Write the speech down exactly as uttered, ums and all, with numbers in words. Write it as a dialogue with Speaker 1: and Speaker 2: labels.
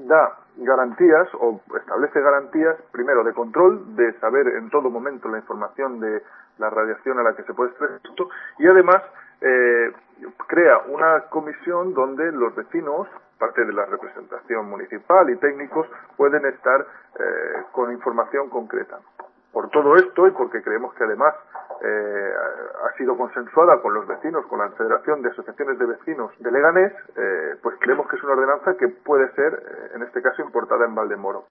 Speaker 1: da garantías o establece garantías, primero, de control, de saber en todo momento la información de la radiación a la que se puede exponer esto, y además eh, crea una comisión donde los vecinos, parte de la representación municipal y técnicos, pueden estar eh, con información concreta. Por todo esto, y porque creemos que además eh, ha sido consensuada con los vecinos, con la Federación de Asociaciones de Vecinos de Leganés, eh, pues creemos que es una ordenanza que puede ser, eh, en este caso, importada en Valdemoro.